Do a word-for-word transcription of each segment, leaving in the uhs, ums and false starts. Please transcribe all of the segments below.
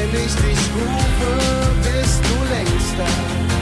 Wenn ich dich rufe, bist du längst da.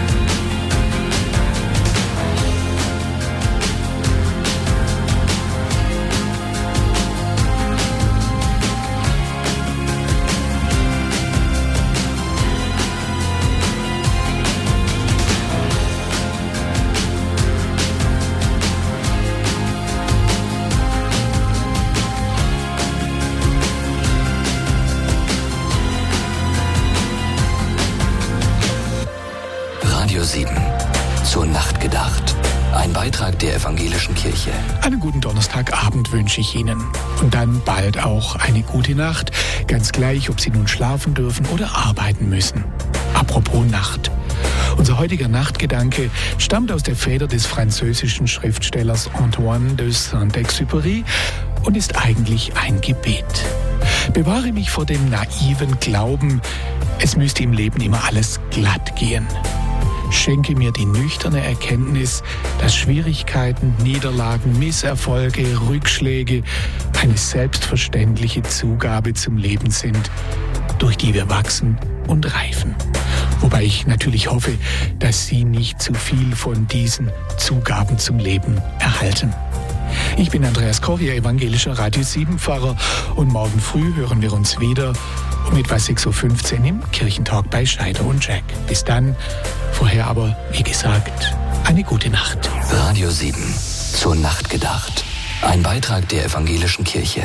sieben. Zur Nacht gedacht. Ein Beitrag der Evangelischen Kirche. Einen guten Donnerstagabend wünsche ich Ihnen. Und dann bald auch eine gute Nacht. Ganz gleich, ob Sie nun schlafen dürfen oder arbeiten müssen. Apropos Nacht. Unser heutiger Nachtgedanke stammt aus der Feder des französischen Schriftstellers Antoine de Saint-Exupéry und ist eigentlich ein Gebet. Bewahre mich vor dem naiven Glauben, es müsste im Leben immer alles glatt gehen. Schenke mir die nüchterne Erkenntnis, dass Schwierigkeiten, Niederlagen, Misserfolge, Rückschläge eine selbstverständliche Zugabe zum Leben sind, durch die wir wachsen und reifen. Wobei ich natürlich hoffe, dass Sie nicht zu viel von diesen Zugaben zum Leben erhalten. Ich bin Andreas Koch, Ihr evangelischer Radio sieben Pfarrer, und morgen früh hören wir uns wieder um etwa sechs Uhr fünfzehn im Kirchentalk bei Scheider und Jack. Bis dann, vorher aber, wie gesagt, eine gute Nacht. Radio sieben. Zur Nacht gedacht. Ein Beitrag der Evangelischen Kirche.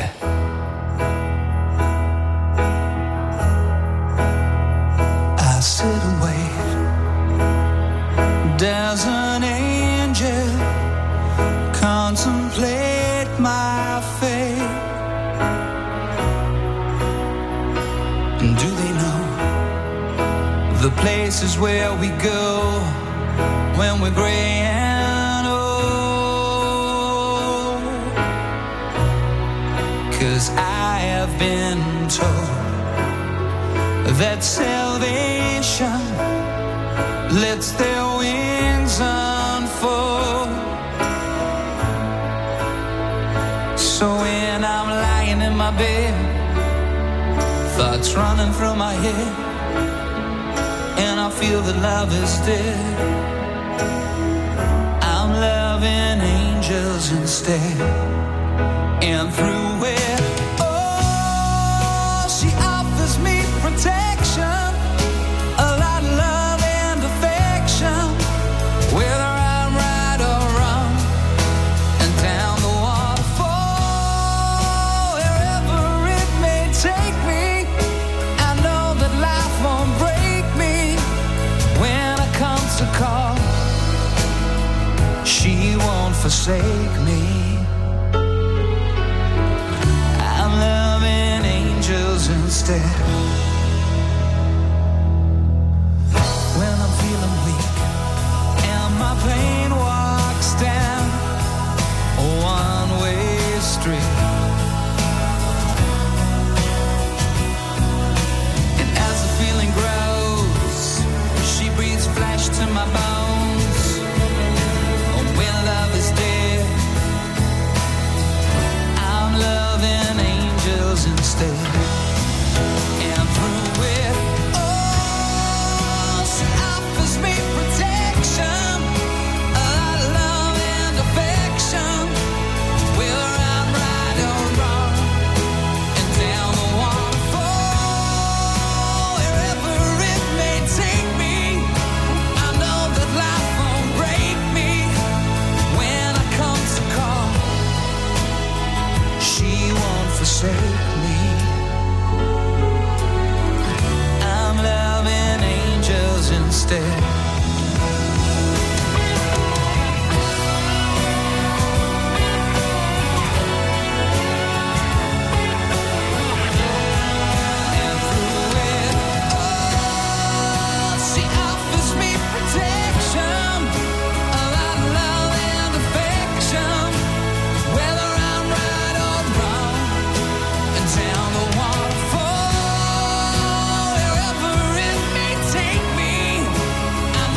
I sit and wait. There's an angel contemplate my fate. And do they know the places where we go when we're gray and old? 'Cause I have been told that salvation lets their wings unfold. So when I'm lying in my bed, thoughts running through my head, and I feel that love is dead, I'm loving angels instead. And through it, oh, she offers me protection, a lot of love and affection, whether I'm right or wrong, and down the waterfall, wherever it may take me, I know that life won't break me when I come to call. She won't forsake me. I'm loving angels instead. When I'm feeling weak and my pain walks down a one-way street, and as the feeling grows, she breathes flesh to my bones. And when love is dead, I'm loving angels instead. And through it, oh, she offers me protection, a lot of love and affection, whether I'm right or wrong, and down the waterfall, wherever it may take me, I know that life won't break me when I come to call. She won't forsake me. I'm loving angels instead. And through it, oh, she offers me protection, a lot of love and affection, whether I'm right or wrong, and down the waterfall, wherever it may take me, I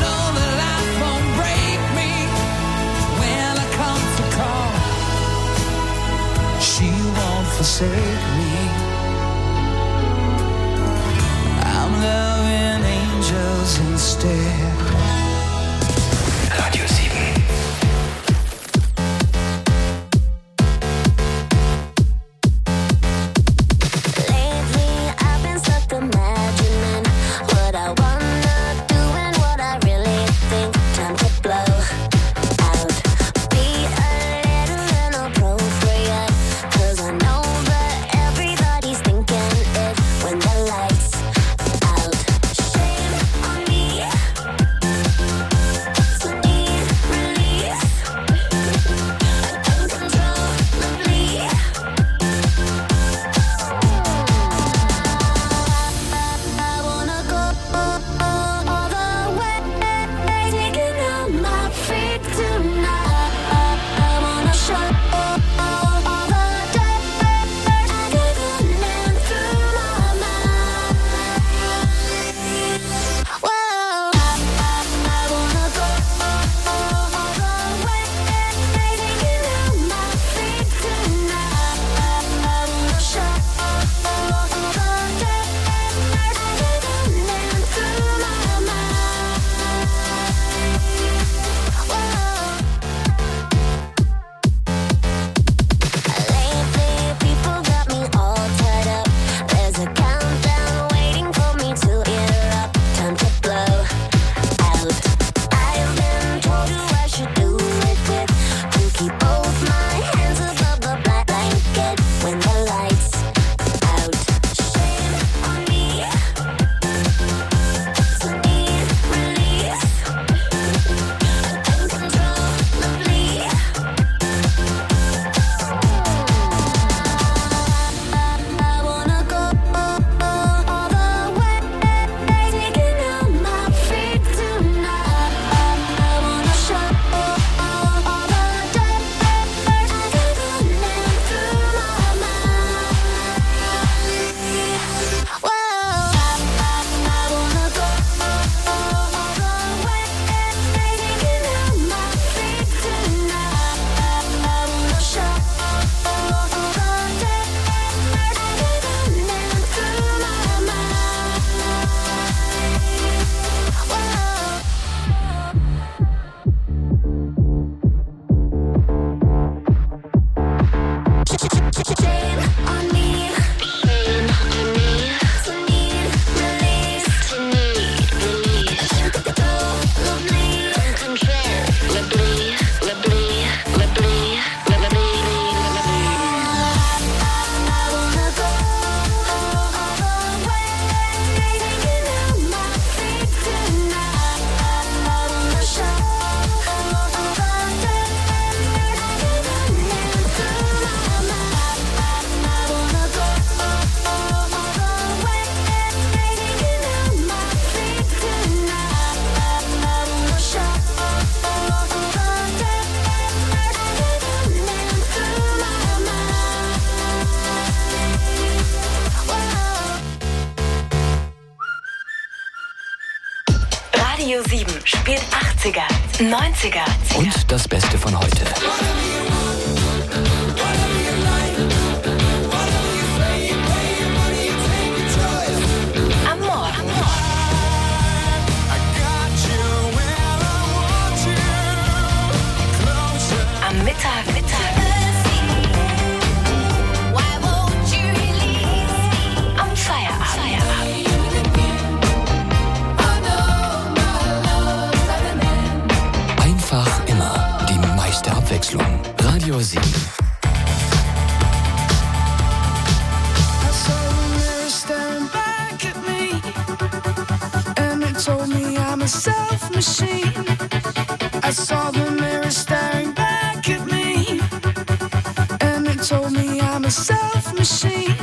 Radio sieben spielt achtziger, neunziger Und das Beste von heute. am Morgen. Am Mittag, Mittag. Am Feierabend. Einfach immer die meiste Abwechslung. Radio sieben. I saw the mirror staring back at me, and it told me I'm a self-machine. I saw the mirror staring back at me, and it told me I'm a self-machine.